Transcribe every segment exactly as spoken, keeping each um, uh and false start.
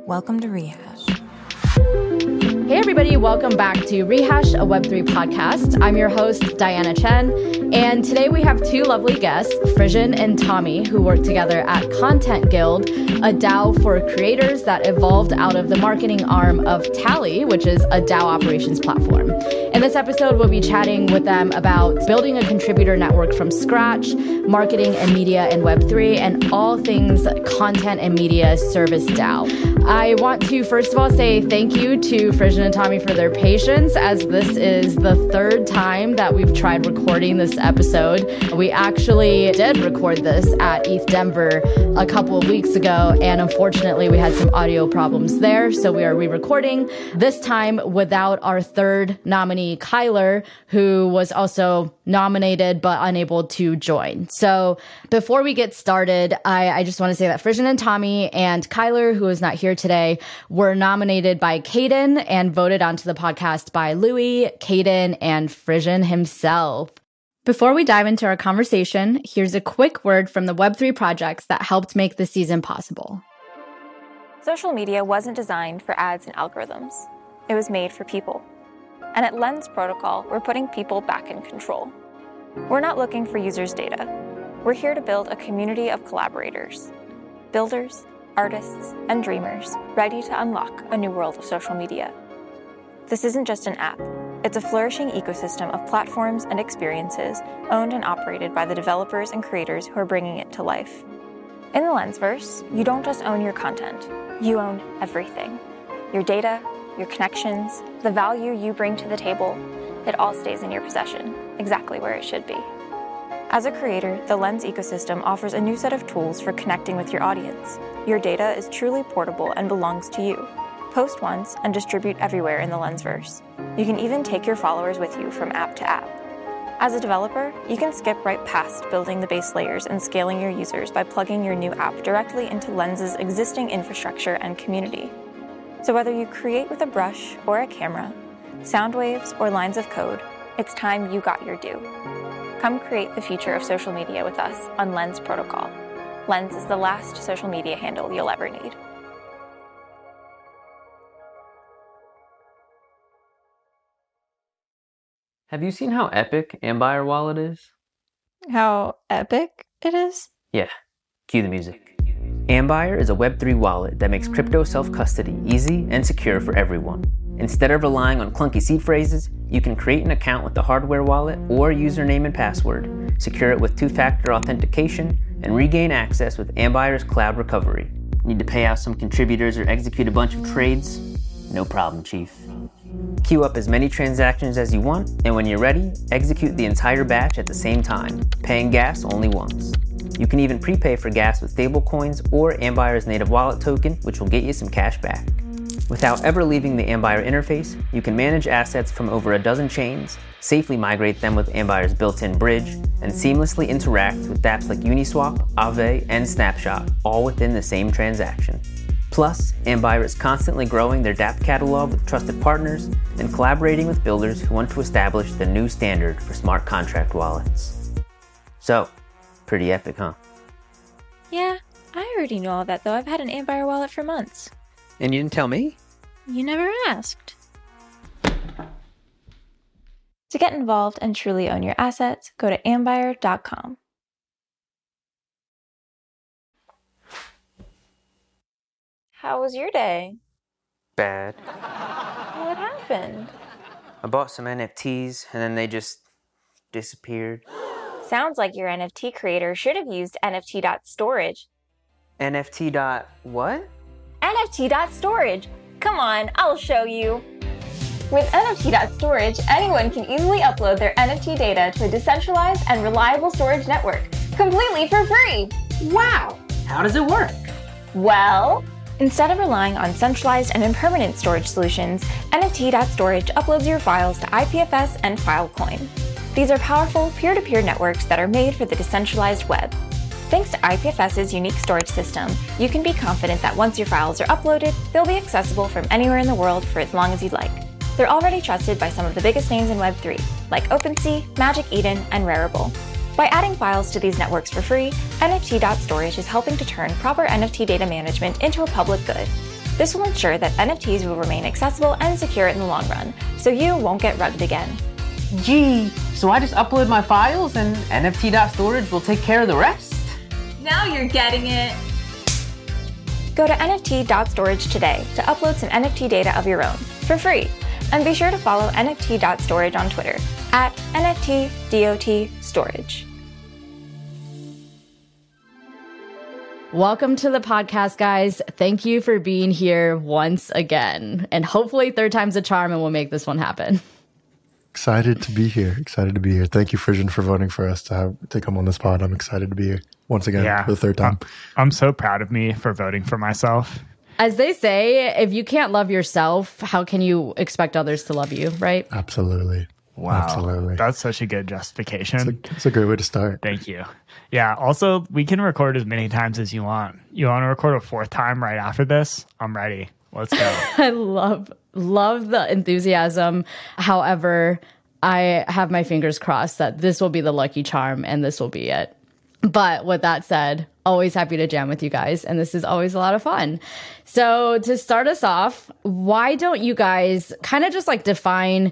Welcome to Rehash. Hey everybody, welcome back to Rehash, a Web three podcast. I'm your host, Diana Chen, and today we have two lovely guests, Frisian and Tommy, who work together at Content Guild, a DAO for creators that evolved out of the marketing arm of Tally, which is a DAO operations platform. In this episode, we'll be chatting with them about building a contributor network from scratch, marketing and media in Web three, and all things content and media service DAO. I want to first of all say thank you to Frisian and Tommy for their patience, as this is the third time that we've tried recording this episode. We actually did record this at E T H Denver a couple of weeks ago, and unfortunately we had some audio problems there, so we are re-recording, this time without our third nominee, Kyler, who was also nominated but unable to join. So before we get started, I, I just want to say that Frisian and Tommy and Kyler, who is not here today, were nominated by Caden and voted onto the podcast by Louis, Caden, and Frisian himself. Before we dive into our conversation, here's a quick word from the Web three projects that helped make this season possible. Social media wasn't designed for ads and algorithms. It was made for people. And at Lens Protocol, we're putting people back in control. We're not looking for users' data. We're here to build a community of collaborators, builders, artists, and dreamers ready to unlock a new world of social media. This isn't just an app. It's a flourishing ecosystem of platforms and experiences owned and operated by the developers and creators who are bringing it to life. In the Lensverse, you don't just own your content. You own everything. Your data, your connections, the value you bring to the table, it all stays in your possession, exactly where it should be. As a creator, the Lens ecosystem offers a new set of tools for connecting with your audience. Your data is truly portable and belongs to you. Post once and distribute everywhere in the Lensverse. You can even take your followers with you from app to app. As a developer, you can skip right past building the base layers and scaling your users by plugging your new app directly into Lens's existing infrastructure and community. So whether you create with a brush or a camera, sound waves or lines of code, it's time you got your due. Come create the future of social media with us on Lens Protocol. Lens is the last social media handle you'll ever need. Have you seen how epic Ambire Wallet is? How epic it is? Yeah, cue the music. Ambire is a Web three wallet that makes crypto self-custody easy and secure for everyone. Instead of relying on clunky seed phrases, you can create an account with the hardware wallet or username and password, secure it with two-factor authentication, and regain access with Ambire's cloud recovery. Need to pay out some contributors or execute a bunch of trades? No problem, Chief. Queue up as many transactions as you want, and when you're ready, execute the entire batch at the same time, paying gas only once. You can even prepay for gas with stablecoins or Ambire's native wallet token, which will get you some cash back. Without ever leaving the Ambire interface, you can manage assets from over a dozen chains, safely migrate them with Ambire's built-in bridge, and seamlessly interact with dApps like Uniswap, Aave, and Snapshot, all within the same transaction. Plus, Ambire is constantly growing their dApp catalog with trusted partners and collaborating with builders who want to establish the new standard for smart contract wallets. So, pretty epic, huh? Yeah, I already know all that though. I've had an Ambire wallet for months. And you didn't tell me? You never asked. To get involved and truly own your assets, go to ambire dot com. How was your day? Bad. What happened? I bought some N F Ts and then they just disappeared. Sounds like your N F T creator should have used N F T dot storage. N F T dot what? N F T dot storage. Come on, I'll show you. With N F T dot storage, anyone can easily upload their N F T data to a decentralized and reliable storage network, completely for free. Wow! How does it work? Well, instead of relying on centralized and impermanent storage solutions, N F T dot storage uploads your files to I P F S and Filecoin. These are powerful peer-to-peer networks that are made for the decentralized web. Thanks to I P F S's unique storage system, you can be confident that once your files are uploaded, they'll be accessible from anywhere in the world for as long as you'd like. They're already trusted by some of the biggest names in Web three, like OpenSea, Magic Eden, and Rarible. By adding files to these networks for free, N F T dot storage is helping to turn proper N F T data management into a public good. This will ensure that N F Ts will remain accessible and secure in the long run, so you won't get rugged again. Gee, so I just upload my files and N F T dot storage will take care of the rest? Now you're getting it. Go to N F T dot storage today to upload some N F T data of your own for free. And be sure to follow N F T dot storage on Twitter at N F T dot storage. Welcome to the podcast, guys. Thank you for being here once again. And hopefully third time's a charm and we'll make this one happen. Excited to be here. Excited to be here. Thank you, Frisian, for voting for us to, have, to come on this pod. I'm excited to be here once again yeah, for the third time. I'm, I'm so proud of me for voting for myself. As they say, if you can't love yourself, how can you expect others to love you, right? Absolutely. Wow. Absolutely. That's such a good justification. It's a, it's a great way to start. Thank you. Yeah. Also, we can record as many times as you want. You want to record a fourth time right after this? I'm ready. Let's go. I love, love the enthusiasm. However, I have my fingers crossed that this will be the lucky charm and this will be it. But with that said, always happy to jam with you guys. And this is always a lot of fun. So to start us off, why don't you guys kind of just like define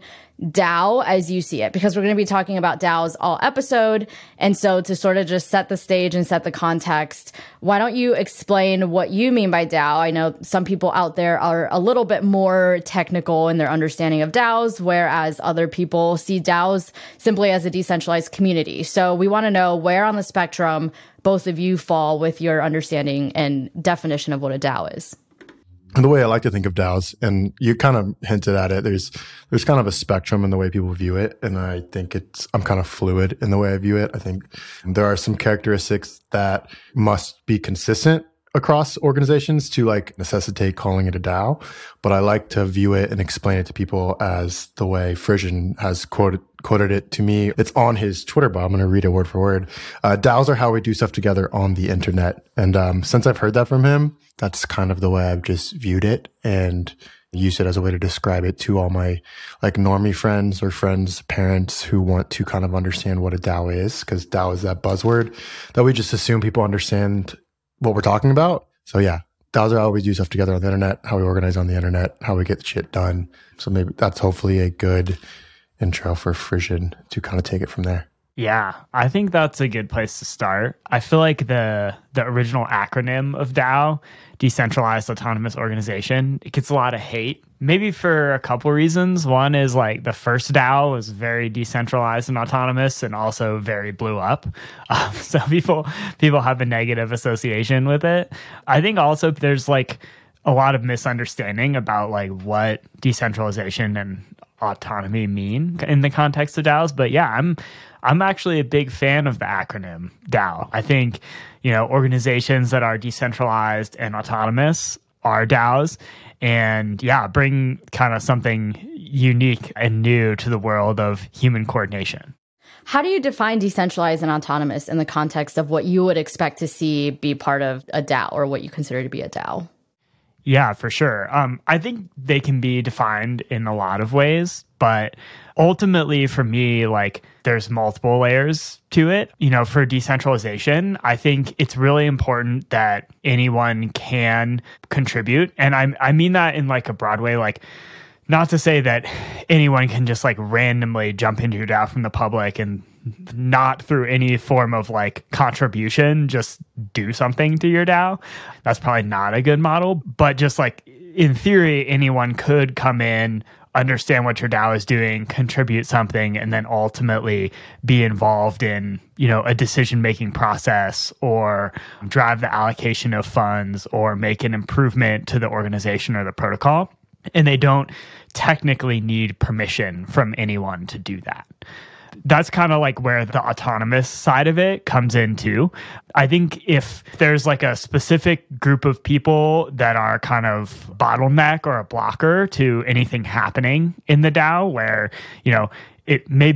DAO as you see it? Because we're going to be talking about DAOs all episode. And so to sort of just set the stage and set the context, why don't you explain what you mean by DAO? I know some people out there are a little bit more technical in their understanding of DAOs, whereas other people see DAOs simply as a decentralized community. So we want to know where on the spectrum both of you fall with your understanding and definition of what a DAO is. And the way I like to think of DAOs, and you kind of hinted at it, there's there's kind of a spectrum in the way people view it. And I think it's, I'm kind of fluid in the way I view it. I think there are some characteristics that must be consistent across organizations to like necessitate calling it a DAO. But I like to view it and explain it to people as the way Frisian has quoted quoted it to me. It's on his Twitter bio. I'm going to read it word for word. Uh, DAOs are how we do stuff together on the internet. And um, since I've heard that from him, that's kind of the way I've just viewed it and used it as a way to describe it to all my like normie friends or friends, parents who want to kind of understand what a DAO is, because DAO is that buzzword that we just assume people understand what we're talking about. So yeah, DAOs are how we do stuff together on the internet, how we organize on the internet, how we get shit done. So maybe that's hopefully a good intro for Frisian to kind of take it from there. Yeah, I think that's a good place to start. I feel like the the original acronym of DAO, Decentralized Autonomous Organization, it gets a lot of hate, maybe for a couple reasons. One is like the first DAO was very decentralized and autonomous and also very blew up. Um, so people people have a negative association with it. I think also there's like a lot of misunderstanding about like what decentralization and autonomy mean in the context of DAOs. But yeah, I'm I'm actually a big fan of the acronym DAO. I think, you know, organizations that are decentralized and autonomous are DAOs, and yeah, bring kind of something unique and new to the world of human coordination. How do you define decentralized and autonomous in the context of what you would expect to see be part of a DAO or what you consider to be a DAO? Yeah, for sure. Um, I think they can be defined in a lot of ways, but ultimately for me, like there's multiple layers to it. You know, for decentralization, I think it's really important that anyone can contribute. And I I mean that in like a broad way, like not to say that anyone can just like randomly jump into your DAO from the public and not through any form of like contribution, just do something to your DAO. That's probably not a good model, but just like in theory, anyone could come in, understand what your DAO is doing, contribute something, and then ultimately be involved in, you know, a decision-making process or drive the allocation of funds or make an improvement to the organization or the protocol. And they don't technically need permission from anyone to do that. That's kind of like where the autonomous side of it comes into. I think if there's like a specific group of people that are kind of bottleneck or a blocker to anything happening in the DAO where, you know, it maybe it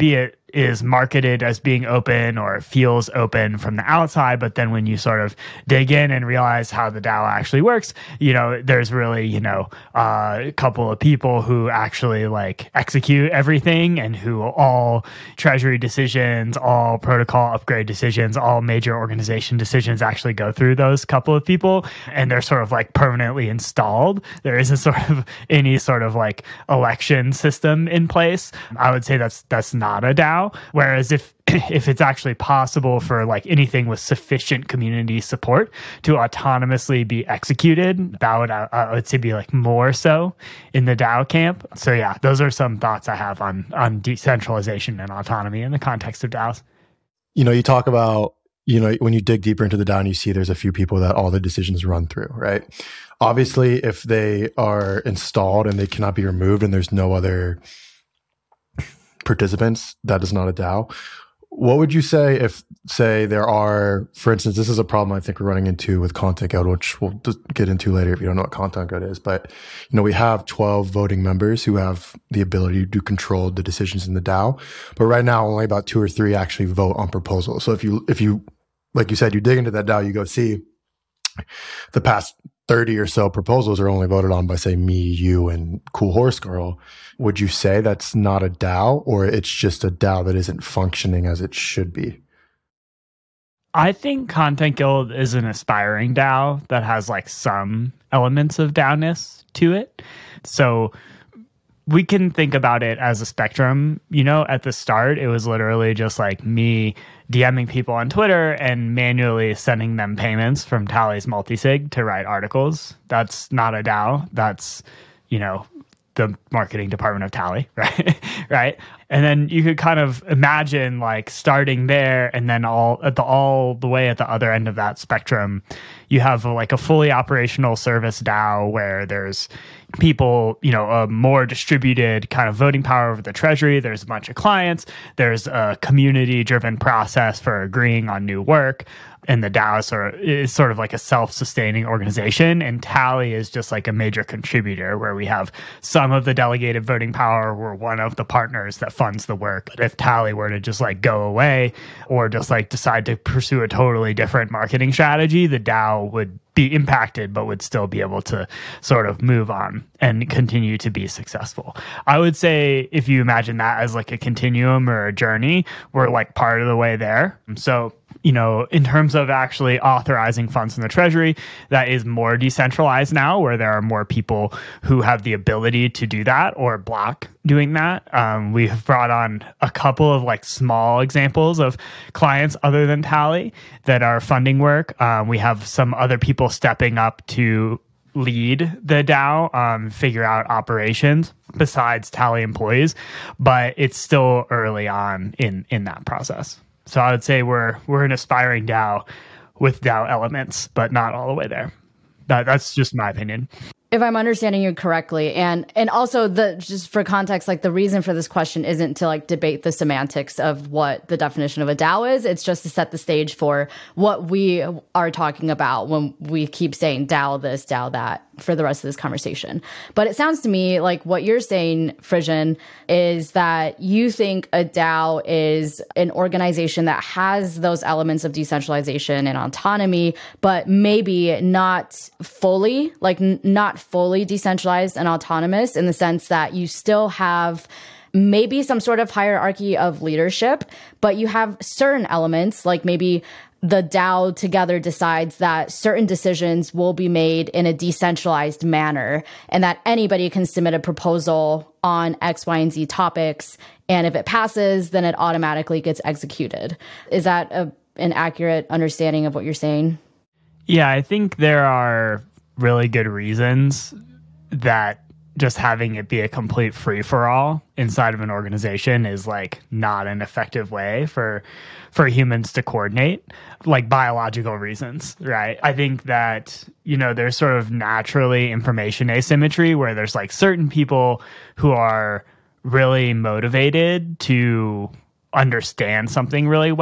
is marketed as being open or feels open from the outside, but then when you sort of dig in and realize how the DAO actually works, you know, there's really, you know, uh, a couple of people who actually like execute everything and who all treasury decisions, all protocol upgrade decisions, all major organization decisions actually go through those couple of people, and they're sort of like permanently installed. There isn't sort of any sort of like election system in place. I would say that's that's not a DAO. Whereas if if it's actually possible for like anything with sufficient community support to autonomously be executed, that would uh, I would say be like more so in the DAO camp. So yeah, those are some thoughts I have on on decentralization and autonomy in the context of DAOs. You know, you talk about, you know, when you dig deeper into the DAO and you see there's a few people that all the decisions run through, right? Obviously, if they are installed and they cannot be removed and there's no other participants, that is not a DAO. What would you say if, say, there are, for instance, this is a problem I think we're running into with Content Guild, which we'll get into later if you don't know what Content Guild is. But, you know, we have twelve voting members who have the ability to control the decisions in the DAO. But right now, only about two or three actually vote on proposals. So if you, if you, like you said, you dig into that DAO, you go see the past thirty or so proposals are only voted on by, say, me, you, and Cool Horse Girl. Would you say that's not a DAO, or it's just a DAO that isn't functioning as it should be? I think Content Guild is an aspiring DAO that has like some elements of DAO-ness to it. So we can think about it as a spectrum. You know, at the start, it was literally just like me DMing people on Twitter and manually sending them payments from Tally's multisig to write articles. That's not a DAO. That's, you know, the marketing department of Tally, right? right. And then you could kind of imagine like starting there and then all at the all the way at the other end of that spectrum, you have like a fully operational service DAO where there's people, you know, a more distributed kind of voting power over the treasury. There's a bunch of clients. There's a community-driven process for agreeing on new work. And the DAO sort of, is sort of like a self-sustaining organization. And Tally is just like a major contributor where we have some of the delegated voting power. We're one of the partners that funds the work. But if Tally were to just like go away or just like decide to pursue a totally different marketing strategy, the DAO would be impacted, but would still be able to sort of move on and continue to be successful. I would say if you imagine that as like a continuum or a journey, we're like part of the way there. So, you know, in terms of actually authorizing funds in the treasury, that is more decentralized now, where there are more people who have the ability to do that or block doing that. Um, we have brought on a couple of like small examples of clients other than Tally that are funding work. Um, we have some other people stepping up to lead the DAO, um, figure out operations besides Tally employees, but it's still early on in in that process. So I would say we're we're an aspiring DAO with DAO elements, but not all the way there. That that's just my opinion. If I'm understanding you correctly, and and also the just for context, like the reason for this question isn't to like debate the semantics of what the definition of a DAO is. It's just to set the stage for what we are talking about when we keep saying DAO this, DAO that for the rest of this conversation. But it sounds to me like what you're saying, Frisian, is that you think a DAO is an organization that has those elements of decentralization and autonomy, but maybe not fully, like n- not fully decentralized and autonomous in the sense that you still have maybe some sort of hierarchy of leadership, but you have certain elements, like maybe the DAO together decides that certain decisions will be made in a decentralized manner and that anybody can submit a proposal on X, Y, and Z topics. And if it passes, then it automatically gets executed. Is that a, an accurate understanding of what you're saying? Yeah, I think there are really good reasons that just having it be a complete free-for-all inside of an organization is like not an effective way for for humans to coordinate, like biological reasons, right? I think that, you know, there's sort of naturally information asymmetry where there's like certain people who are really motivated to understand something really well,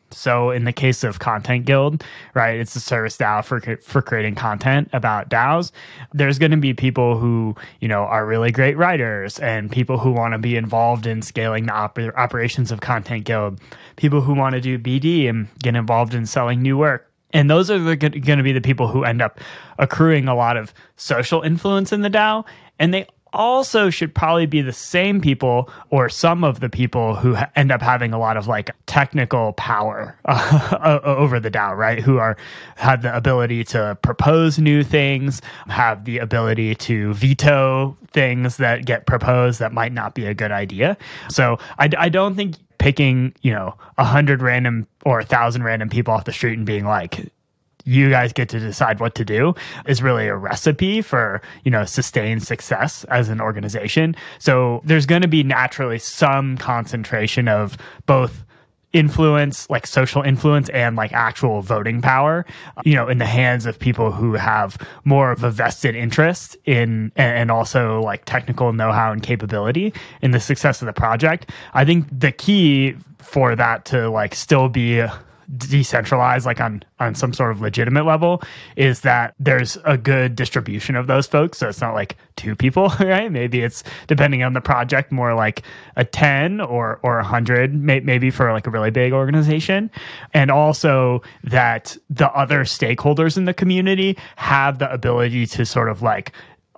So in the case of Content Guild, right, it's a service DAO for for creating content about DAOs. There's going to be people who, you know, are really great writers and people who want to be involved in scaling the op- operations of Content Guild, people who want to do B D and get involved in selling new work. And those are going to be the people who end up accruing a lot of social influence in the DAO. And they also should probably be the same people or some of the people who ha- end up having a lot of like technical power uh, over the DAO, right? Who are have the ability to propose new things, have the ability to veto things that get proposed that might not be a good idea. So I, I don't think picking, you know, a hundred random or a thousand random people off the street and being like, you guys get to decide what to do is really a recipe for, you know, sustained success as an organization. So there's going to be naturally some concentration of both influence, like social influence and like actual voting power, you know, in the hands of people who have more of a vested interest in, and also like technical know-how and capability in the success of the project. I think the key for that to like still be decentralized, like on on some sort of legitimate level, is that there's a good distribution of those folks. So it's not like two people, right? Maybe it's, depending on the project, more like a ten or or a hundred, may, maybe for like a really big organization. And also that the other stakeholders in the community have the ability to sort of like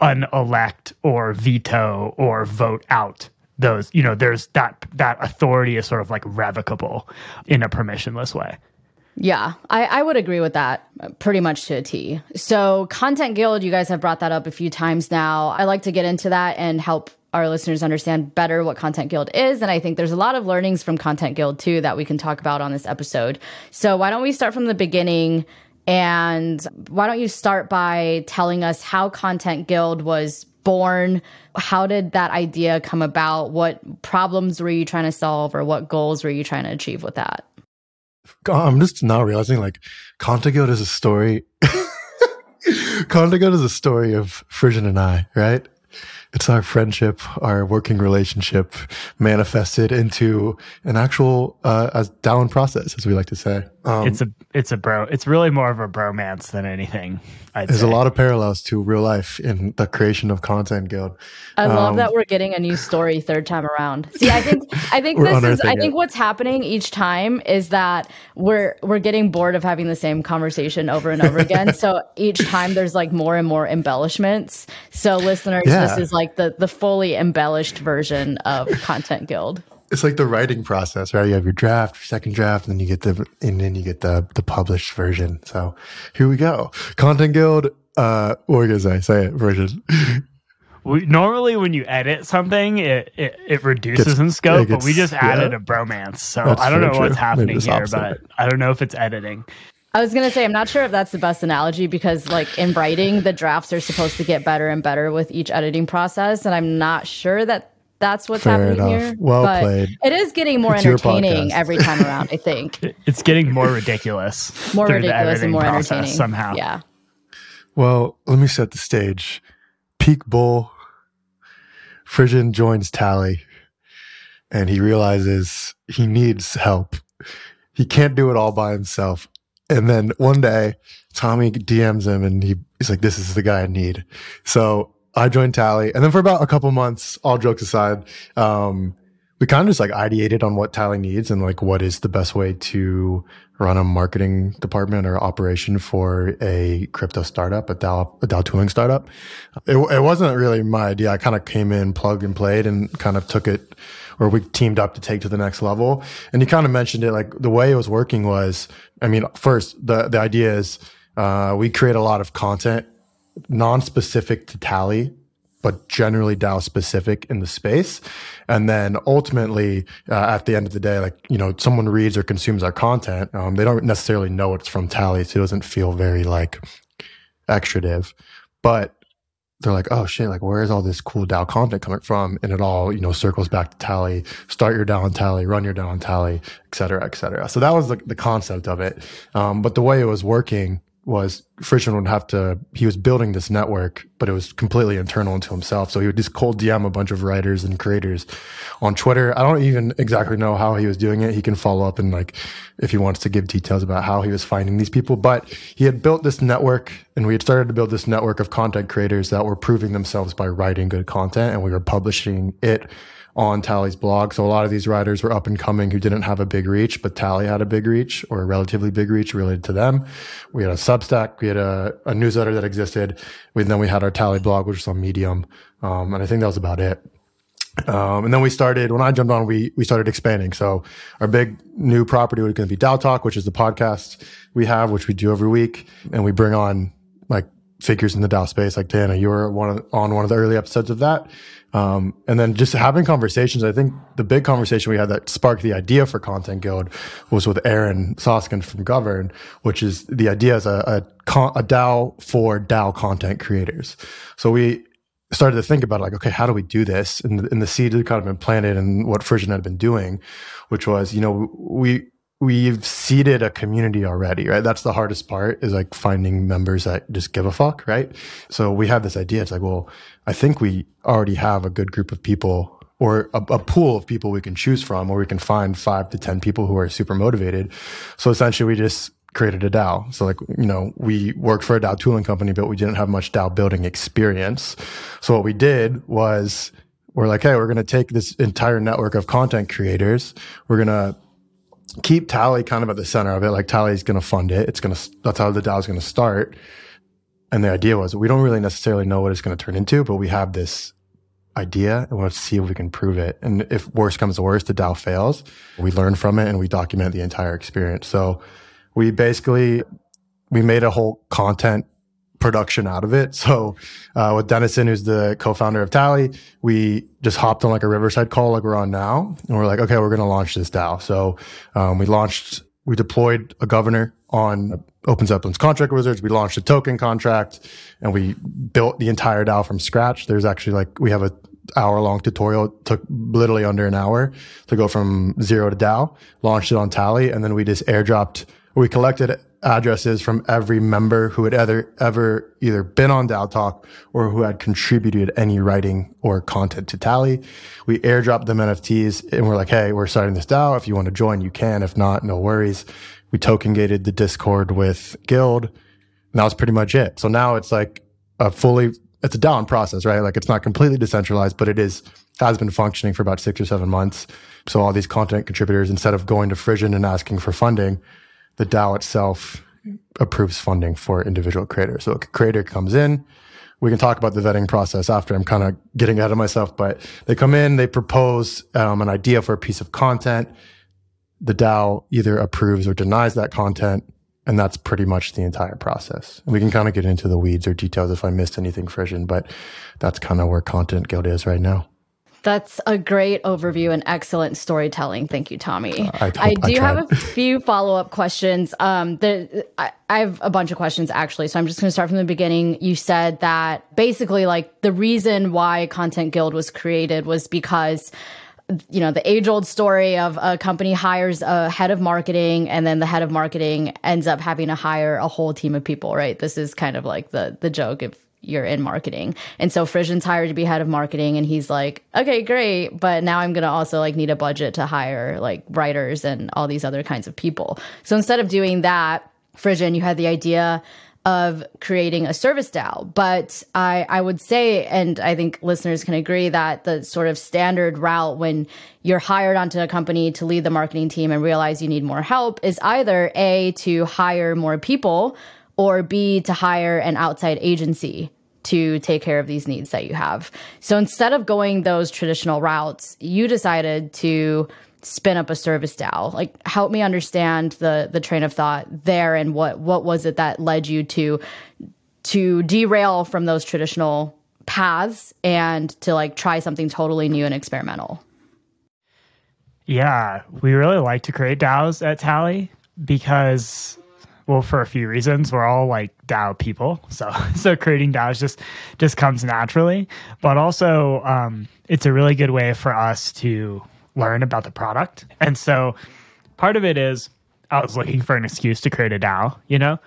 unelect or veto or vote out those, you know, there's that that authority is sort of like revocable in a permissionless way. Yeah, I, I would agree with that pretty much to a T. So Content Guild, you guys have brought that up a few times now. I like to get into that and help our listeners understand better what Content Guild is. And I think there's a lot of learnings from Content Guild too that we can talk about on this episode. So why don't we start from the beginning? And why don't you start by telling us how Content Guild was born? How did that idea come about? What problems were you trying to solve, or what goals were you trying to achieve with that? I'm just now realizing, like, Content Guild is a story. Content Guild is a story of Frisian and I, right? It's our friendship, our working relationship manifested into an actual uh, as down process, as we like to say. Um, it's a it's a bro. It's really more of a bromance than anything. I'd there's say. a lot of parallels to real life in the creation of Content Guild. I love um, that we're getting a new story third time around. See, I think I think We're this is unearthing I think it. what's happening each time is that we're we're getting bored of having the same conversation over and over again. So each time there's like more and more embellishments. So listeners, Yeah. this is like the the fully embellished version of Content Guild. It's like the writing process, right? You have your draft, your second draft, and then you get the and then you get the the published version. So here we go. Content Guild, uh what were you gonna say? Say it, version. We, normally, when you edit something, it it, it reduces Gets- in scope, it but we gets- just added yeah. a bromance. So That's I don't very know what's true. happening Maybe it's here, opposite. but I don't know if it's editing. I was going to say, I'm not sure if that's the best analogy, because like in writing, the drafts are supposed to get better and better with each editing process. And I'm not sure that that's what's Fair happening enough. here. Well but played. It is getting more It's your entertaining podcast. every time around, I think. It- It's getting more ridiculous. More through the ridiculous and editing more process entertaining. somehow. Yeah. Well, let me set the stage. Peak Bull, Frisian joins Tally, and he realizes he needs help. He can't do it all by himself. And then one day, Tommy D Ms him, and he, he's like, this is the guy I need. So I joined Tally. And then for about a couple months, all jokes aside, um, we kind of just like ideated on what Tally needs and like what is the best way to run a marketing department or operation for a crypto startup, a DAO, a DAO tooling startup. It, it wasn't really my idea. I kind of came in, plugged and played, and kind of took it, or we teamed up to take to the next level. And you kind of mentioned it, like the way it was working was, I mean, first the, the idea is, uh, we create a lot of content non-specific to Tally, but generally DAO specific in the space. And then ultimately, uh, at the end of the day, like, you know, someone reads or consumes our content. Um, they don't necessarily know it's from Tally. So it doesn't feel very like extrative, but they're like, oh shit, like where is all this cool DAO content coming from? And it all, you know, circles back to Tally, start your DAO on Tally, run your DAO on Tally, et cetera, et cetera. So that was the, the concept of it. Um, but the way it was working was Frisian would have to, he was building this network, but it was completely internal into himself. So he would just cold D M a bunch of writers and creators on Twitter. I don't even exactly know how he was doing it. He can follow up and like, if he wants to give details about how he was finding these people, but he had built this network, and we had started to build this network of content creators that were proving themselves by writing good content, and we were publishing it on Tally's blog. So a lot of these writers were up and coming who didn't have a big reach, but Tally had a big reach, or a relatively big reach related to them. We had a Substack, we had a, a newsletter that existed. We, then we had our Tally blog, which was on Medium. Um, and I think that was about it. Um, and then we started, when I jumped on, we, we started expanding. So our big new property was going to be DAO Talk, which is the podcast we have, which we do every week. And we bring on like figures in the DAO space. Like Diana, you were one of, on one of the early episodes of that. Um, and then just having conversations. I think the big conversation we had that sparked the idea for Content Guild was with Aaron Soskin from Govern, which is the idea is a, a, con- a DAO for DAO content creators. So we started to think about like, okay, how do we do this? And the, and the seed had kind of been planted in what Frisian had been doing, which was, you know, we, we've seeded a community already, right? That's the hardest part, is like finding members that just give a fuck, right? So we had this idea. It's like, well, I think we already have a good group of people, or a, a pool of people we can choose from, or we can find five to ten people who are super motivated. So essentially we just created a DAO. So like, you know, we worked for a DAO tooling company, but we didn't have much DAO building experience. So what we did was, we're like, hey, we're going to take this entire network of content creators. We're going to keep Tally kind of at the center of it. Like Tally's going to fund it. It's going to, that's how the DAO is going to start. And the idea was, we don't really necessarily know what it's going to turn into, but we have this idea and let's see if we can prove it. And if worse comes to worse, the DAO fails, we learn from it and we document the entire experience. So we basically, we made a whole content production out of it. So uh, with Dennison, who's the co-founder of Tally, we just hopped on like a Riverside call like we're on now. And we're like, okay, we're going to launch this DAO. So um, we launched, we deployed a governor on Open Zeppelin's contract wizards. We launched a token contract and we built the entire DAO from scratch. There's actually like, we have a hour long tutorial. It took literally under an hour to go from zero to DAO, launched it on Tally. And then we just airdropped, we collected addresses from every member who had ever, ever either been on DAO Talk or who had contributed any writing or content to Tally. We airdropped them N F Ts and we're like, hey, we're starting this DAO. If you want to join, you can. If not, no worries. We token gated the Discord with Guild. And that was pretty much it. So now it's like a fully, it's a DAO in process, right? Like it's not completely decentralized, but it is, has been functioning for about six or seven months. So all these content contributors, instead of going to Frisian and asking for funding, the DAO itself approves funding for individual creators. So a creator comes in, we can talk about the vetting process after. I'm kind of getting ahead of myself, but they come in, they propose um, an idea for a piece of content. The DAO either approves or denies that content, and that's pretty much the entire process. And we can kind of get into the weeds or details if I missed anything, Frisian, but that's kind of where Content Guild is right now. That's a great overview and excellent storytelling. Thank you, Tommy. I, I do I have a few follow-up questions. Um, the, I, I have a bunch of questions, actually, so I'm just going to start from the beginning. You said that basically, like, the reason why Content Guild was created was because, you know, the age-old story of a company hires a head of marketing, and then the head of marketing ends up having to hire a whole team of people, right? This is kind of like the the joke if you're in marketing. And so Frisian's hired to be head of marketing, and he's like, okay, great, but now I'm going to also like need a budget to hire like writers and all these other kinds of people. So instead of doing that, Frisian, you had the idea of creating a service DAO. But I, I would say, and I think listeners can agree, that the sort of standard route when you're hired onto a company to lead the marketing team and realize you need more help is either A, to hire more people, or B, to hire an outside agency to take care of these needs that you have. So instead of going those traditional routes, you decided to spin up a service DAO. Like, help me understand the the train of thought there, and what what was it that led you to to derail from those traditional paths and to like try something totally new and experimental? Yeah, we really like to create DAOs at Tally because, well, for a few reasons. We're all like DAO people, so so creating DAOs just just comes naturally. But also, um, it's a really good way for us to learn about the product. And so part of it is I was looking for an excuse to create a DAO, you know?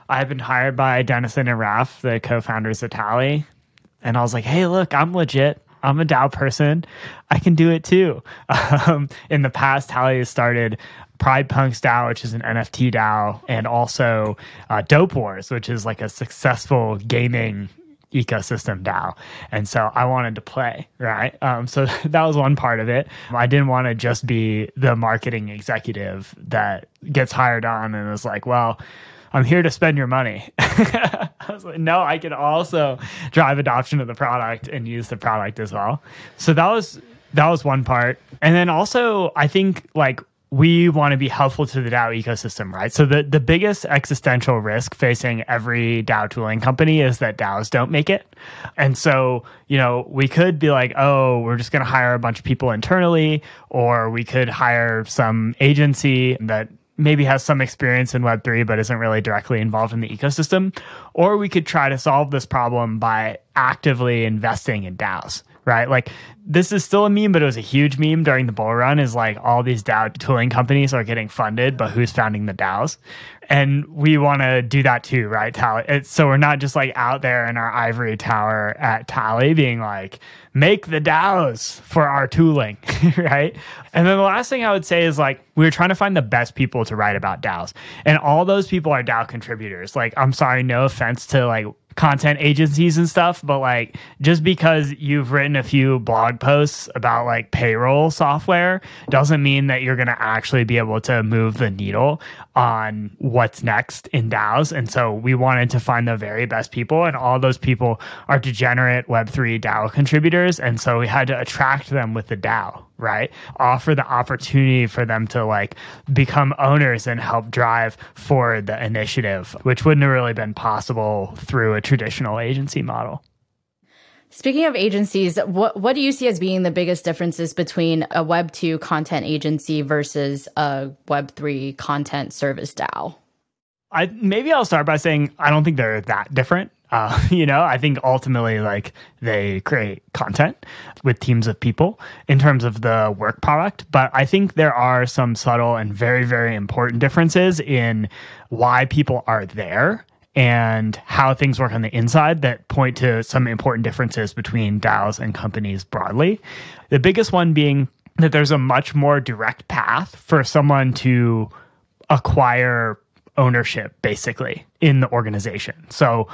I had been hired by Dennison and Raf, the co-founders of Tally. And I was like, hey, look, I'm legit. I'm a DAO person. I can do it too. Um, in the past, Tally has started Pride Punks DAO, which is an N F T DAO, and also uh, Dope Wars, which is like a successful gaming ecosystem DAO. And so I wanted to play, right? Um, so that was one part of it. I didn't want to just be the marketing executive that gets hired on and is like, well, I'm here to spend your money. I was like, no, I can also drive adoption of the product and use the product as well. So that was that was one part. And then also, I think like we want to be helpful to the DAO ecosystem, right? So the, the biggest existential risk facing every DAO tooling company is that DAOs don't make it. And so, you know, we could be like, oh, we're just going to hire a bunch of people internally, or we could hire some agency that maybe has some experience in Web three, but isn't really directly involved in the ecosystem. Or we could try to solve this problem by actively investing in DAOs, right? Like this is still a meme, but it was a huge meme during the bull run is like all these DAO tooling companies are getting funded, but who's founding the DAOs? And we want to do that too, right? Tally. It's, so we're not just like out there in our ivory tower at Tally being like, make the DAOs for our tooling, right? And then the last thing I would say is like, we we're trying to find the best people to write about DAOs. And all those people are DAO contributors. Like, I'm sorry, no offense to like content agencies and stuff, but like just because you've written a few blog posts about like payroll software doesn't mean that you're going to actually be able to move the needle on what's next in DAOs. And so we wanted to find the very best people, and all those people are degenerate Web three DAO contributors. And so we had to attract them with the DAO, right? Offer the opportunity for them to like become owners and help drive forward the initiative, which wouldn't have really been possible through a traditional agency model. Speaking of agencies, what what do you see as being the biggest differences between a Web two content agency versus a Web three content service DAO? I maybe I'll start by saying I don't think they're that different. Uh, you know, I think ultimately, like, they create content with teams of people in terms of the work product. But I think there are some subtle and very, very important differences in why people are there and how things work on the inside that point to some important differences between DAOs and companies broadly. The biggest one being that there's a much more direct path for someone to acquire ownership, basically, in the organization. So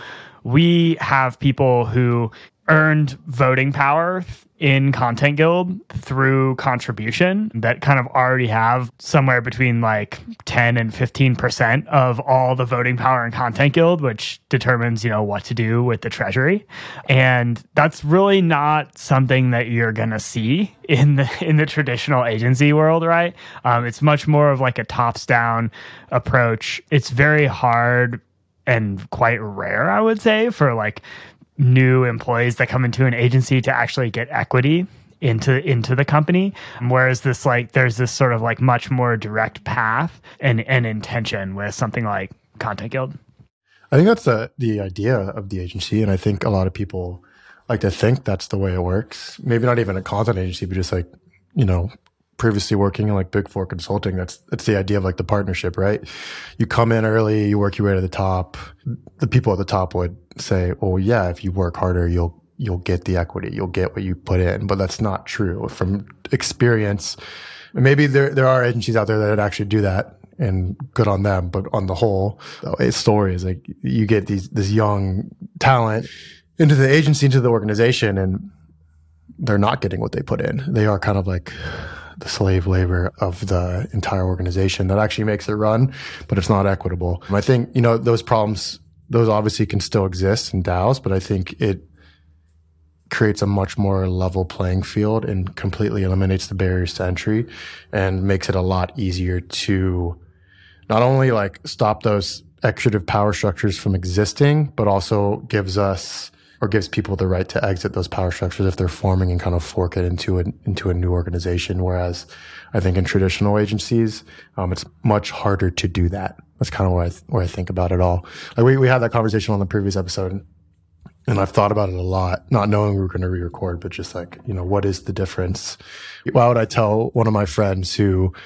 we have people who earned voting power in Content Guild through contribution that kind of already have somewhere between like ten and fifteen percent of all the voting power in Content Guild, which determines, you know, what to do with the treasury. And that's really not something that you're going to see in the in the traditional agency world, right? Um, it's much more of like a tops down approach. It's very hard and quite rare, I would say, for like new employees that come into an agency to actually get equity into into the company. Whereas this like there's this sort of like much more direct path and, and intention with something like Content Guild. I think that's the the idea of the agency, and I think a lot of people like to think that's the way it works. Maybe not even a content agency, but just like, you know, previously working in like Big Four consulting, that's that's the idea of like the partnership, right? You come in early, you work your way to the top. The people at the top would say, "Oh yeah, if you work harder, you'll you'll get the equity, you'll get what you put in." But that's not true from experience. Maybe there there are agencies out there that actually do that, and good on them. But on the whole, the story is like you get these this young talent into the agency, into the organization, and they're not getting what they put in. They are kind of like the slave labor of the entire organization that actually makes it run, but it's not equitable. I think, you know, those problems, those obviously can still exist in DAOs, but I think it creates a much more level playing field and completely eliminates the barriers to entry and makes it a lot easier to not only like stop those executive power structures from existing, but also gives us or gives people the right to exit those power structures if they're forming and kind of fork it into a, into a new organization. Whereas I think in traditional agencies, um, it's much harder to do that. That's kind of where I, th- where I think about it all. Like we, we had that conversation on the previous episode, and I've thought about it a lot, not knowing we were going to re-record, but just like, you know, what is the difference? Why would I tell one of my friends who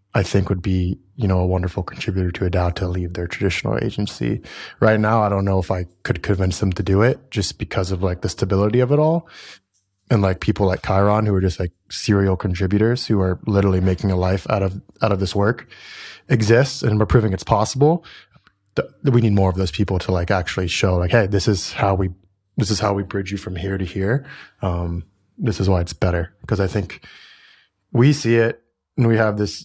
I think would be, you know, a wonderful contributor to a DAO to leave their traditional agency. Right now, I don't know if I could convince them to do it just because of like the stability of it all. And like people like Chiron, who are just like serial contributors who are literally making a life out of, out of this work, exists, and we're proving it's possible. Th- we need more of those people to like actually show like, hey, this is how we, this is how we bridge you from here to here. Um, this is why it's better. Because I think we see it and we have this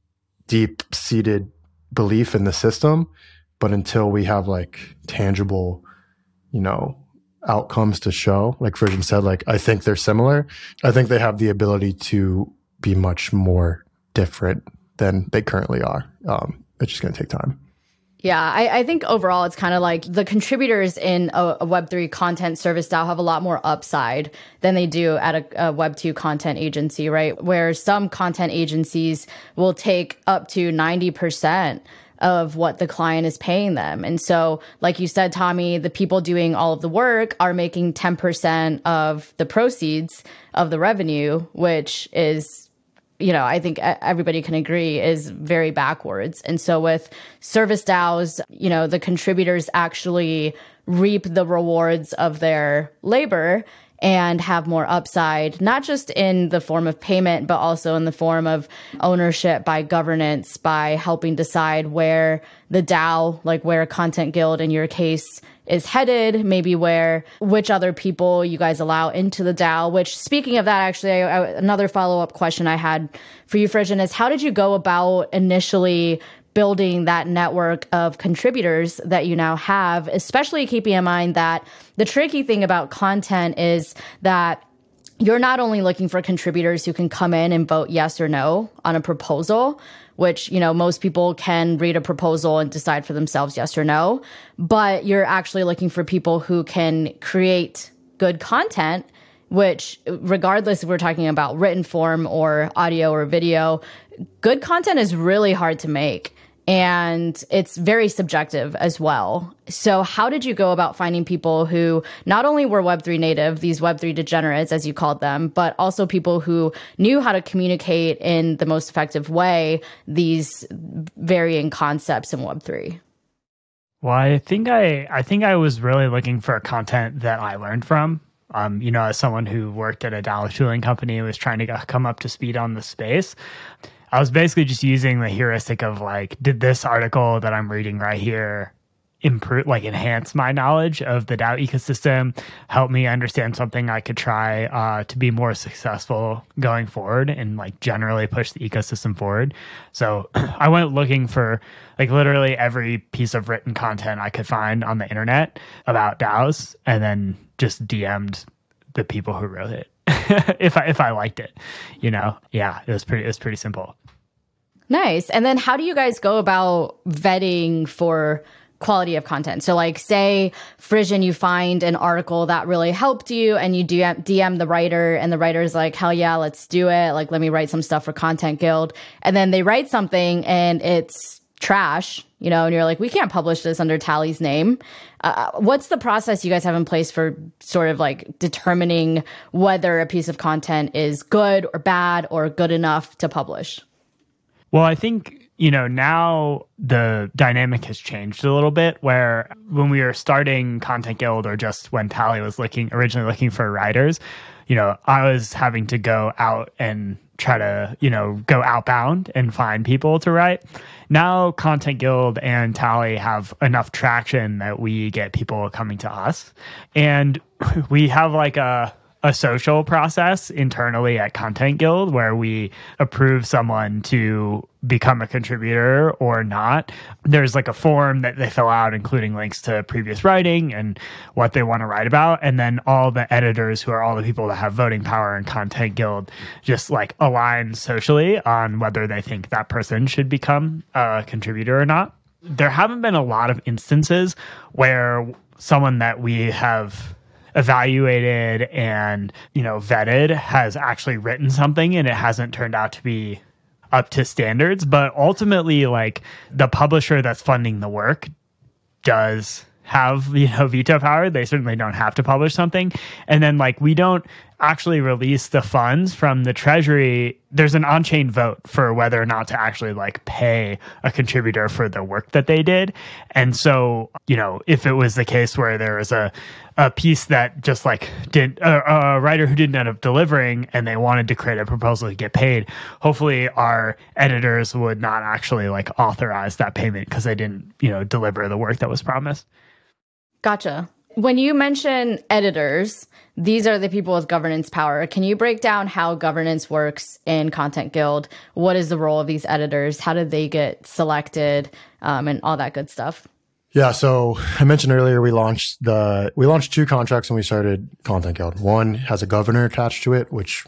deep-seated belief in the system, but until we have like tangible, you know, outcomes to show, like Frisian said, like I think they're similar. I think they have the ability to be much more different than they currently are. Um, it's just going to take time. Yeah, I, I think overall it's kind of like the contributors in a, a Web three content service DAO have a lot more upside than they do at a, a Web two content agency, right? Where some content agencies will take up to ninety percent of what the client is paying them. And so, like you said, Tommy, the people doing all of the work are making ten percent of the proceeds of the revenue, which is, you know, I think everybody can agree is very backwards. And so with service DAOs, you know, the contributors actually reap the rewards of their labor and have more upside, not just in the form of payment, but also in the form of ownership by governance, by helping decide where the DAO, like where Content Guild in your case is headed, maybe where, which other people you guys allow into the DAO, which speaking of that, actually, I, I, another follow-up question I had for you, Frisian, is how did you go about initially building that network of contributors that you now have, especially keeping in mind that the tricky thing about content is that you're not only looking for contributors who can come in and vote yes or no on a proposal, which, you know, most people can read a proposal and decide for themselves yes or no, but you're actually looking for people who can create good content, which regardless if we're talking about written form or audio or video, good content is really hard to make. And it's very subjective as well. So how did you go about finding people who not only were Web three native, these Web three degenerates, as you called them, but also people who knew how to communicate in the most effective way these varying concepts in Web three? Well, I think I, I think I was really looking for content that I learned from. Um, you know, as someone who worked at a DAO tooling company and was trying to come up to speed on the space, I was basically just using the heuristic of like, did this article that I'm reading right here improve, like enhance my knowledge of the DAO ecosystem, help me understand something I could try uh, to be more successful going forward and like generally push the ecosystem forward. So I went looking for like literally every piece of written content I could find on the internet about DAOs and then just D M'd the people who wrote it. if I if I liked it, you know, yeah, it was pretty it was pretty simple. Nice. And then how do you guys go about vetting for quality of content? So like say, Frisian, you find an article that really helped you and you D M, D M the writer and the writer's like, hell yeah, let's do it. Like, let me write some stuff for Content Guild. And then they write something and it's trash, you know, and you're like, we can't publish this under Tally's name. Uh, what's the process you guys have in place for sort of like determining whether a piece of content is good or bad or good enough to publish? Well, I think, you know, now the dynamic has changed a little bit where when we were starting Content Guild or just when Tally was looking, originally looking for writers, you know, I was having to go out and try to, you know, go outbound and find people to write. Now Content Guild and Tally have enough traction that we get people coming to us. And we have like a a social process internally at Content Guild where we approve someone to become a contributor or not. There's like a form that they fill out, including links to previous writing and what they want to write about. And then all the editors, who are all the people that have voting power in Content Guild, just like align socially on whether they think that person should become a contributor or not. There haven't been a lot of instances where someone that we have evaluated and, you know, vetted has actually written something and it hasn't turned out to be up to standards. But ultimately, like, the publisher that's funding the work does have, you know, veto power. They certainly don't have to publish something. And then like we don't actually release the funds from the treasury. There's an on-chain vote for whether or not to actually like pay a contributor for the work that they did. And so, you know, if it was the case where there was a a piece that just like did a, a writer who didn't end up delivering and they wanted to create a proposal to get paid, hopefully our editors would not actually like authorize that payment because they didn't, you know, deliver the work that was promised. Gotcha. When you mention editors, these are the people with governance power. Can you break down how governance works in Content Guild? What is the role of these editors? How did they get selected, um, and all that good stuff? Yeah, so I mentioned earlier we launched the we launched two contracts when we started Content Guild. One has a governor attached to it, which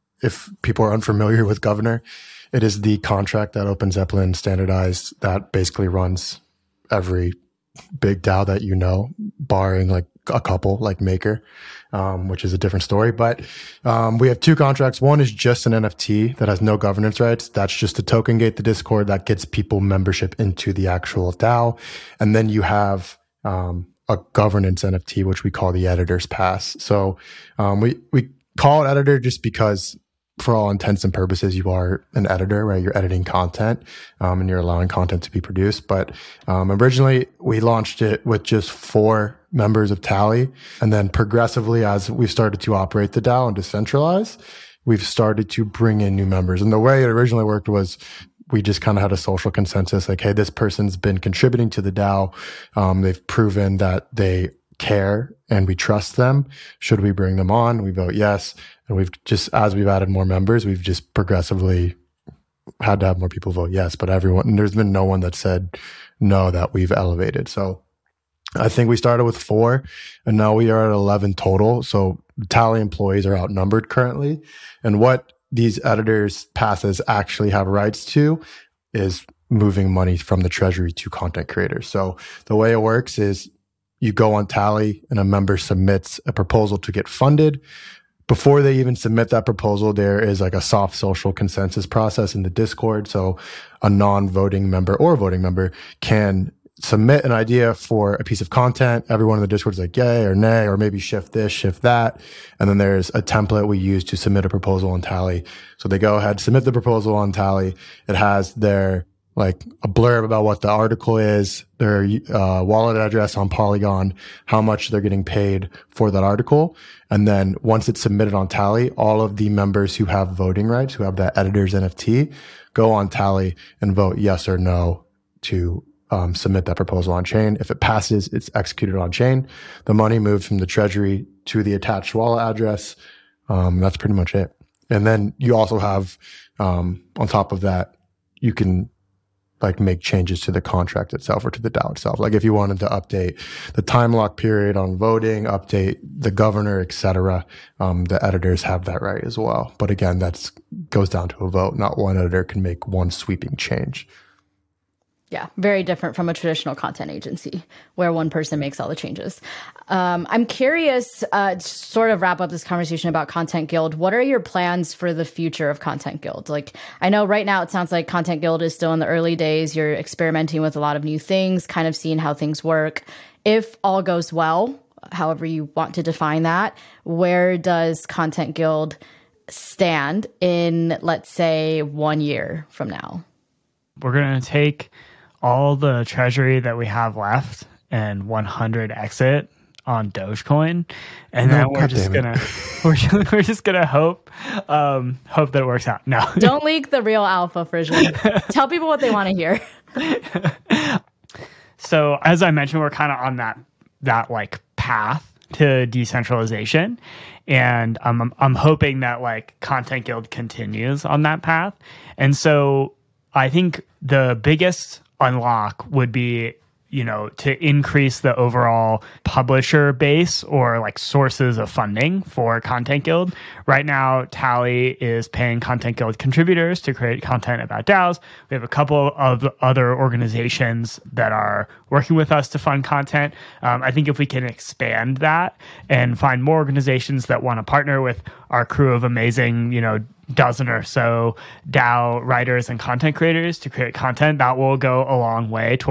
if people are unfamiliar with governor, it is the contract that Open Zeppelin standardized that basically runs every big DAO that you know, barring like a couple like Maker, um, which is a different story. But um, we have two contracts. One is just an N F T that has no governance rights. That's just to token gate the Discord that gets people membership into the actual DAO. And then you have um, a governance N F T, which we call the Editor's Pass. So um, we, we call it editor just because for all intents and purposes, you are an editor, right? You're editing content, um, and you're allowing content to be produced. But um, originally, we launched it with just four members of Tally. And then progressively, as we've started to operate the DAO and decentralize, we've started to bring in new members. And the way it originally worked was we just kind of had a social consensus, like, hey, this person's been contributing to the DAO. Um, they've proven that they care and we trust them. Should we bring them on? We vote yes. And we've just, as we've added more members, we've just progressively had to have more people vote yes. But everyone, there's been no one that said no that we've elevated. So I think we started with four and now we are at eleven total. So Tally employees are outnumbered currently. And what these editors passes actually have rights to is moving money from the treasury to content creators. So the way it works is you go on Tally and a member submits a proposal to get funded. Before they even submit that proposal, there is like a soft social consensus process in the Discord. So a non-voting member or voting member can submit an idea for a piece of content. Everyone in the Discord is like, yay or nay, or maybe shift this, shift that. And then there's a template we use to submit a proposal on Tally. So they go ahead, submit the proposal on Tally. It has their like a blurb about what the article is, their uh, wallet address on Polygon, how much they're getting paid for that article. And then once it's submitted on Tally, all of the members who have voting rights, who have that editor's N F T, go on Tally and vote yes or no to um, submit that proposal on chain. If it passes, it's executed on chain. The money moves from the treasury to the attached wallet address. Um, that's pretty much it. And then you also have, um, on top of that, you can like make changes to the contract itself or to the DAO itself. Like if you wanted to update the time lock period on voting, update the governor, et cetera, um, the editors have that right as well. But again, that's goes down to a vote. Not one editor can make one sweeping change. Yeah, very different from a traditional content agency where one person makes all the changes. Um, I'm curious, uh, to sort of wrap up this conversation about Content Guild. What are your plans for the future of Content Guild? Like, I know right now it sounds like Content Guild is still in the early days. You're experimenting with a lot of new things, kind of seeing how things work. If all goes well, however you want to define that, where does Content Guild stand in, let's say, one year from now? We're going to take all the treasury that we have left and one hundred exit on Dogecoin, and no, then we're just gonna we're, we're just gonna hope um hope that it works out. No, don't leak the real alpha, Frisian. Tell people what they want to hear. So as I mentioned, we're kind of on that that like path to decentralization, and um, I'm I'm hoping that like Content Guild continues on that path. And so I think the biggest unlock would be, you know, to increase the overall publisher base or like sources of funding for Content Guild. Right now, Tally is paying Content Guild contributors to create content about DAOs. We have a couple of other organizations that are working with us to fund content. Um, I think if we can expand that and find more organizations that want to partner with our crew of amazing, you know, dozen or so DAO writers and content creators to create content, that will go a long way towards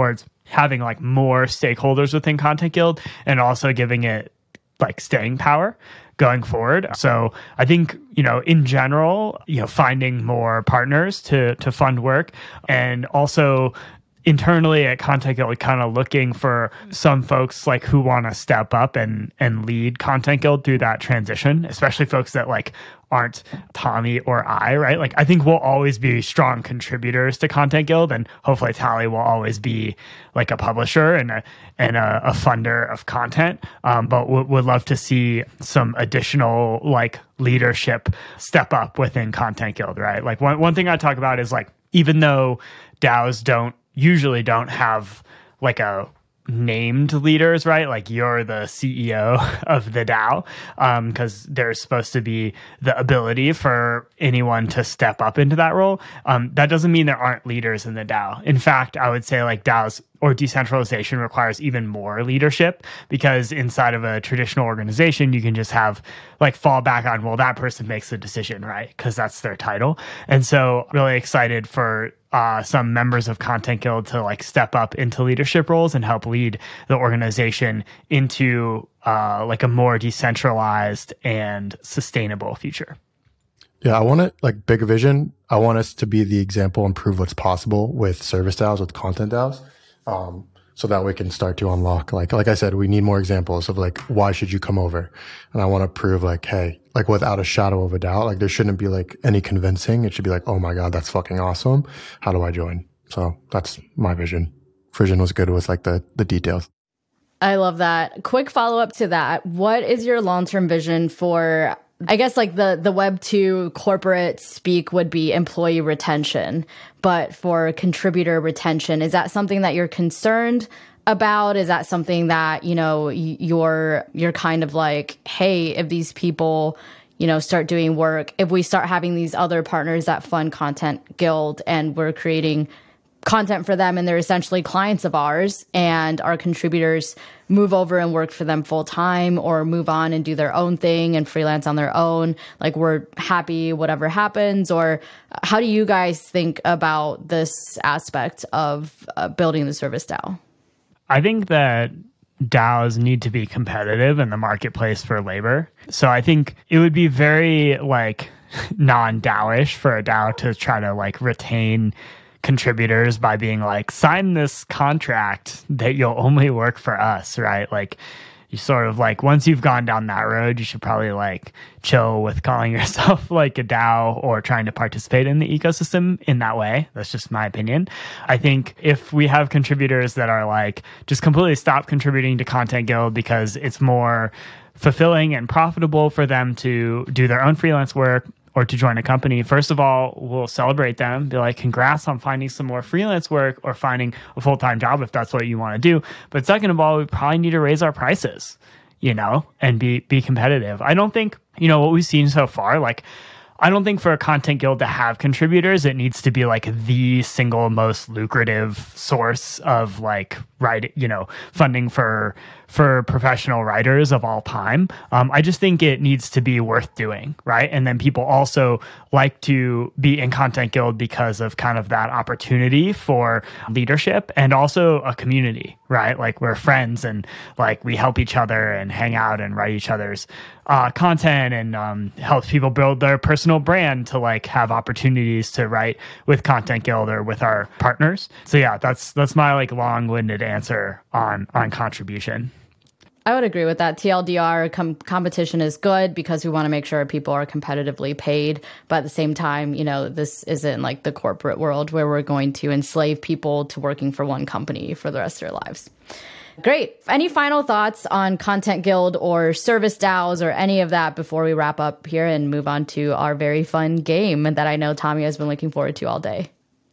having like more stakeholders within Content Guild and also giving it like staying power going forward. So I think, you know, in general, you know, finding more partners to to fund work, and also internally at Content Guild, kind of looking for some folks like who want to step up and and lead Content Guild through that transition, especially folks that like aren't Tommy or I, right? Like I think we'll always be strong contributors to Content Guild, and hopefully Tally will always be like a publisher and a and a, a funder of content. Um, but w- would love to see some additional like leadership step up within Content Guild, right? Like one one thing I talk about is like, even though DAOs don't usually don't have like a named leaders, right? Like you're the C E O of the DAO, um, because there's supposed to be the ability for anyone to step up into that role. Um, that doesn't mean there aren't leaders in the DAO. In fact, I would say like DAOs or decentralization requires even more leadership, because inside of a traditional organization, you can just have like fall back on, well, that person makes the decision, right? Because that's their title. And so really excited for uh, some members of Content Guild to like step up into leadership roles and help lead the organization into uh, like a more decentralized and sustainable future. Yeah, I want to, like, big vision. I want us to be the example and prove what's possible with service DAOs, with content DAOs, um, so that we can start to unlock, like, like I said, we need more examples of like, why should you come over? And I want to prove like, hey, like without a shadow of a doubt, like there shouldn't be like any convincing. It should be like, oh my God, that's fucking awesome. How do I join? So that's my vision. Frisian was good with like the, the details. I love that. Quick follow up to that. What is your long-term vision for, I guess like the, the Web two corporate speak would be employee retention, but for contributor retention, is that something that you're concerned about? Is that something that, you know, you're, you're kind of like, hey, if these people, you know, start doing work, if we start having these other partners that fund Content Guild and we're creating content for them and they're essentially clients of ours, and our contributors move over and work for them full time or move on and do their own thing and freelance on their own, like we're happy whatever happens? Or how do you guys think about this aspect of uh, building the service DAO? I think that DAOs need to be competitive in the marketplace for labor. So I think it would be very like non-DAO-ish for a DAO to try to like retain contributors by being like, sign this contract that you'll only work for us, right? Like you sort of like, once you've gone down that road, you should probably like chill with calling yourself like a DAO or trying to participate in the ecosystem in that way. That's just my opinion. I think if we have contributors that are like, just completely stop contributing to Content Guild because it's more fulfilling and profitable for them to do their own freelance work or to join a company, first of all, we'll celebrate them, be like, congrats on finding some more freelance work or finding a full-time job if that's what you want to do. But second of all, we probably need to raise our prices, you know, and be be competitive. I don't think, you know, what we've seen so far, like, I don't think for a Content Guild to have contributors, it needs to be like the single most lucrative source of like, right, you know, funding for for professional writers of all time. Um, I just think it needs to be worth doing, right? And then people also like to be in Content Guild because of kind of that opportunity for leadership and also a community, right? Like we're friends and like we help each other and hang out and write each other's uh, content, and um, helps people build their personal brand to like have opportunities to write with Content Guild or with our partners. So yeah, that's that's my like long-winded answer on on contribution. I would agree with that. T L D R com- competition is good because we want to make sure people are competitively paid. But at the same time, you know, this isn't like the corporate world where we're going to enslave people to working for one company for the rest of their lives. Great. Any final thoughts on Content Guild or service DAOs or any of that before we wrap up here and move on to our very fun game that I know Tommy has been looking forward to all day?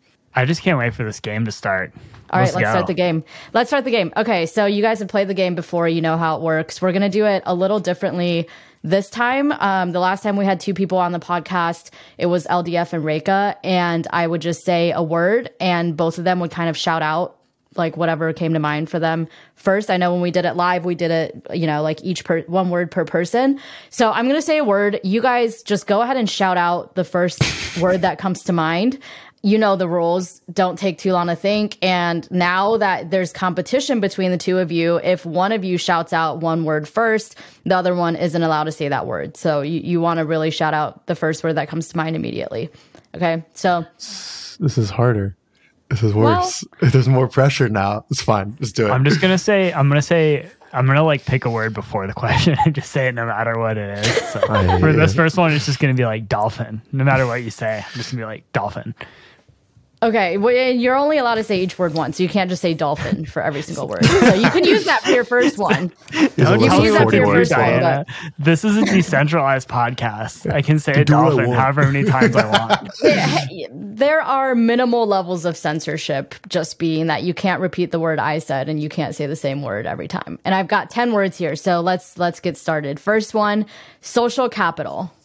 I just can't wait for this game to start. All right, let's, let's start the game. Let's start the game. Okay, so you guys have played the game before. You know how it works. We're going to do it a little differently this time. Um, the last time we had two people on the podcast, it was L D F and Reka, and I would just say a word, and both of them would kind of shout out like whatever came to mind for them first. I know when we did it live, we did it, you know, like each per one word per person. So I'm going to say a word. You guys just go ahead and shout out the first word that comes to mind. you know the rules. Don't take too long to think. And now that there's competition between the two of you, if one of you shouts out one word first, the other one isn't allowed to say that word. So you, you want to really shout out the first word that comes to mind immediately. Okay, so. This is harder. This is worse. Well, there's more pressure now. It's fine. Just do it. I'm just going to say, I'm going to say, I'm going to like pick a word before the question and just say it no matter what it is. So for this first one, it's just going to be like dolphin. No matter what you say, I'm just going to be like dolphin. Okay, well, you're only allowed to say each word once. So you can't just say dolphin for every single word. So you can use that for your first one. Don't you tell can use that for your words, first Diana. one. This is a decentralized podcast. I can say dolphin however many times I want. There are minimal levels of censorship, just being that you can't repeat the word I said and you can't say the same word every time. And I've got ten words here, so let's let's get started. First one, social capital.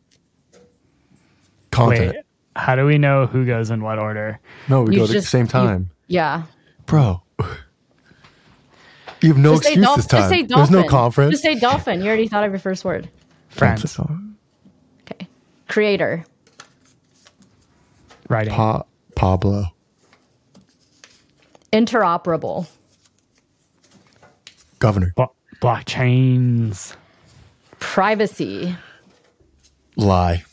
Content. Wait. How do we know who goes in what order? No, we You go at just- the same time. You, yeah. Bro. You have no Just say, excuse dolph- this time. just say There's dolphin. no conference. Just say dolphin. You already thought of your first word. Friends. Okay. Creator. Writing. Pa- Pablo. Interoperable. Governor. Blo- blockchains. Privacy. Lie.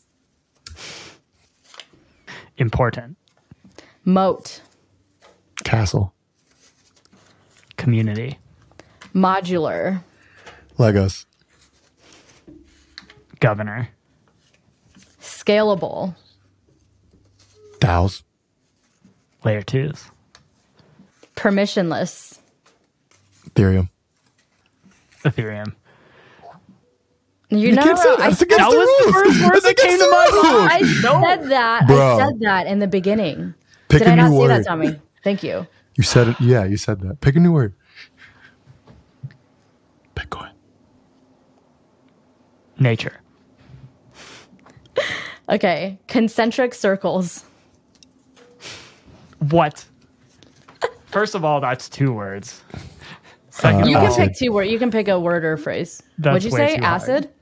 Important. Moat. Castle. Community. Modular. Legos. Governor. Scalable. DAOs. Layer twos. Permissionless. Ethereum. Ethereum. You know, can't say that. I, It's against That the was the rules. first word It's that came against to the my rules. mind. I said that. Bro. I said that in the beginning. Pick Did a I new not say word. that, Tommy? Thank you. You said it. Yeah, you said that. Pick a new word. Bitcoin. Nature. Okay. Concentric circles. What? First of all, that's two words. Second You of can all, pick two words. You can pick a word or a phrase. That's What'd you way say? too hard. Acid?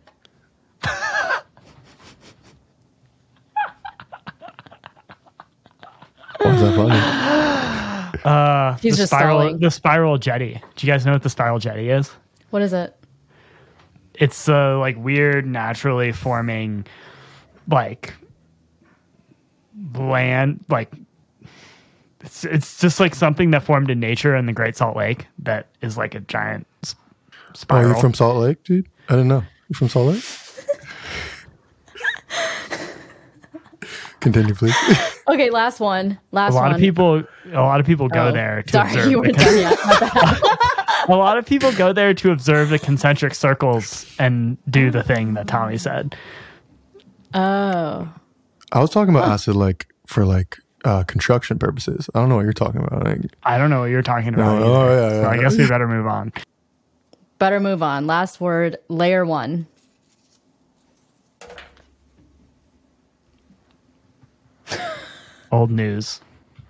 Why is that funny? uh, He's the just spiral, stalling. the spiral jetty. Do you guys know what the spiral jetty is? What is it? It's uh, like weird, naturally forming, like land, like it's it's just like something that formed in nature in the Great Salt Lake that is like a giant s- Oh, spiral. you're from Salt Lake, dude? I didn't know. You're from Salt Lake? Continue, please. Okay, last one. Last a lot one. of people, a lot of people go Oh, there to sorry, observe. you the weren't con- done yet. My bad. a lot of people go there to observe the concentric circles and do the thing that Tommy said. Oh. I was talking about acid like for like uh, construction purposes. I don't know what you're talking about. Like, I don't know what you're talking about. No, either, oh, yeah, so yeah, I yeah. guess we better move on. Better move on. Last word, layer one. Old news.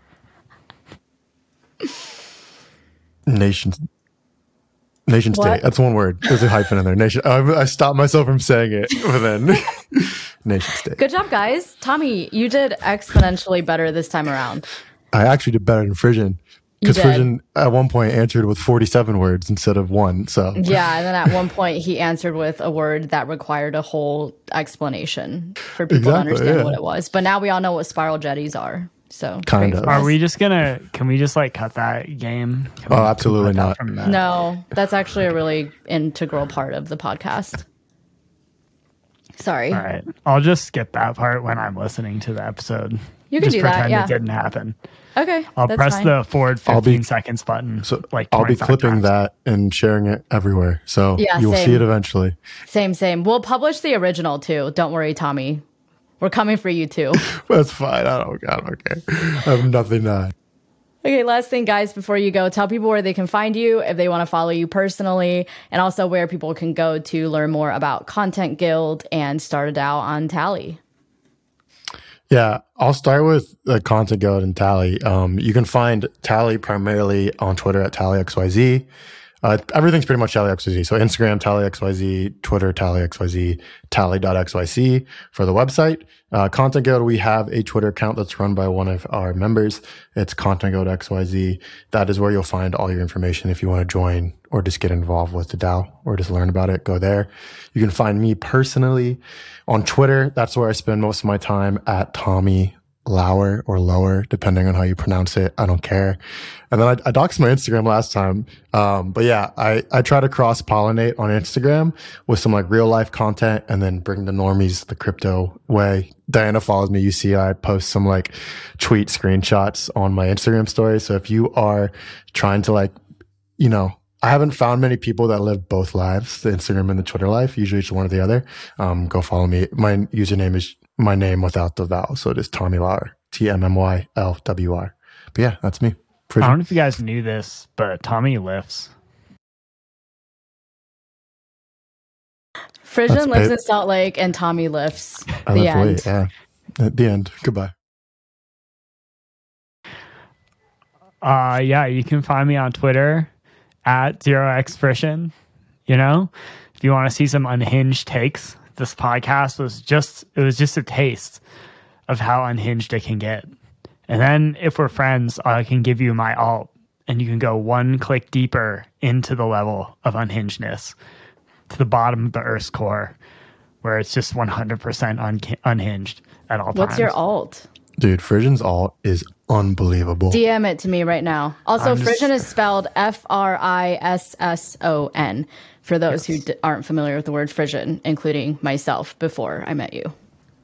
nation. Nation What? state. That's one word. There's a hyphen in there. Nation. I, I stopped myself from saying it, but then nation state. Good job, guys. Tommy, you did exponentially better this time around. I actually did better than Frisian. Because did. Frisian at one point answered with forty-seven words instead of one. So Yeah, and then at one point he answered with a word that required a whole explanation for people Exactly, to understand yeah. what it was. But now we all know what spiral jetties are. So Kind great of. for Are us. we just gonna? Can we just like cut that game? Can Oh, we- absolutely can we cut that not. From the, No, that's actually a really integral part of the podcast. Sorry. All right, I'll just skip that part when I'm listening to the episode. You can just do that, pretend yeah. it didn't happen. Okay. I'll that's press fine. the forward I'll be- fifteen seconds button. So like I'll be twenty-five clipping times. that and sharing it everywhere. So Yeah, you will same. see it eventually. Same, same. We'll publish the original too. Don't worry, Tommy. We're coming for you too. That's fine. I don't, I don't care. I have nothing to hide. Okay, last thing, guys, before you go, tell people where they can find you if they want to follow you personally, and also where people can go to learn more about Content Guild and start a DAO on Tally. Yeah, I'll start with the Content Guild and Tally. Um, you can find Tally primarily on Twitter at TallyXYZ. Uh, everything's pretty much TallyXYZ. So Instagram, TallyXYZ, Twitter, TallyXYZ, Tally.xyz for the website. Uh, Content Guild, we have a Twitter account that's run by one of our members. It's Content Guild X Y Z. That is where you'll find all your information if you want to join or just get involved with the DAO or just learn about it. Go there. You can find me personally on Twitter. That's where I spend most of my time, at Tommy Lauer or Lower, depending on how you pronounce it. I don't care. And then I, I doxed my Instagram last time. Um, but yeah, I, I try to cross pollinate on Instagram with some like real life content and then bring the normies the crypto way. Diana follows me. You see, I post some like tweet screenshots on my Instagram story. So if you are trying to like, you know, I haven't found many people that live both lives, the Instagram and the Twitter life. Usually it's one or the other. Um, go follow me. My username is my name without the vowel. So it is Tommy Lauer, T M M Y L W R. But yeah, that's me. I don't know if you guys knew this, but Tommy lifts. Frisian That's lives babe. in Salt Lake and Tommy lifts. I The lift end. weight, yeah. At the end. Goodbye. Uh, yeah, you can find me on Twitter at zero x Frisian. You know, if you want to see some unhinged takes, this podcast was just, it was just a taste of how unhinged it can get. And then if we're friends, I can give you my alt and you can go one click deeper into the level of unhingedness to the bottom of the Earth's core, where it's just one hundred percent un- unhinged at all times. What's your alt? Dude, Frisian's alt is unbelievable. D M it to me right now. Also, I'm just- Frisian is spelled F R I S S O N for those Yes. who d- aren't familiar with the word Frisian, including myself before I met you.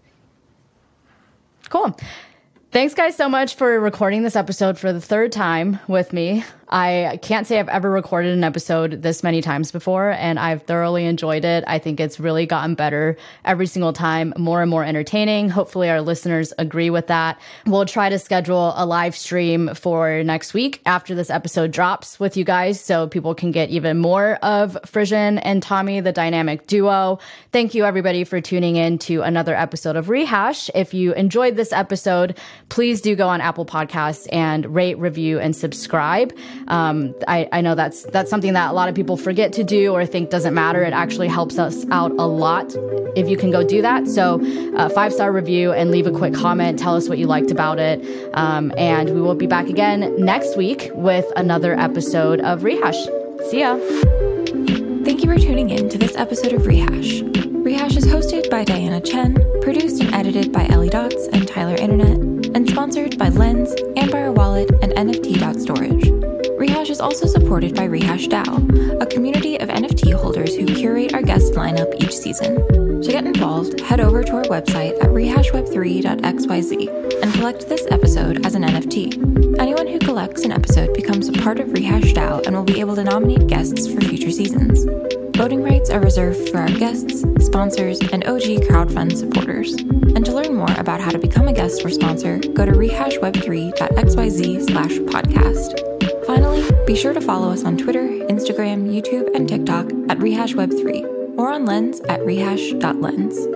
Cool. Thanks, guys, so much for recording this episode for the third time with me. I can't say I've ever recorded an episode this many times before, and I've thoroughly enjoyed it. I think it's really gotten better every single time, more and more entertaining. Hopefully our listeners agree with that. We'll try to schedule a live stream for next week after this episode drops with you guys, so people can get even more of Frisian and Tommy, the dynamic duo. Thank you, everybody, for tuning in to another episode of Rehash. If you enjoyed this episode, please do go on Apple Podcasts and rate, review, and subscribe. Um, I, I know that's that's something that a lot of people forget to do or think doesn't matter. It actually helps us out a lot if you can go do that. So uh, five-star review and leave a quick comment. Tell us what you liked about it. Um, and we will be back again next week with another episode of Rehash. See ya. Thank you for tuning in to this episode of Rehash. Rehash is hosted by Diana Chen, produced and edited by Ellie Dots and Tyler Internet, and sponsored by Lens, Empire Wallet, and N F T dot storage. Rehash is also supported by Rehash DAO, a community of N F T holders who curate our guest lineup each season. To get involved, head over to our website at rehash web three dot x y z and collect this episode as an N F T. Anyone who collects an episode becomes a part of Rehash DAO and will be able to nominate guests for future seasons. Voting rights are reserved for our guests, sponsors, and O G crowdfund supporters. And to learn more about how to become a guest or sponsor, go to rehash web three dot x y z slash podcast. Finally, be sure to follow us on Twitter, Instagram, YouTube, and TikTok at rehash web three or on Lens at rehash dot lens.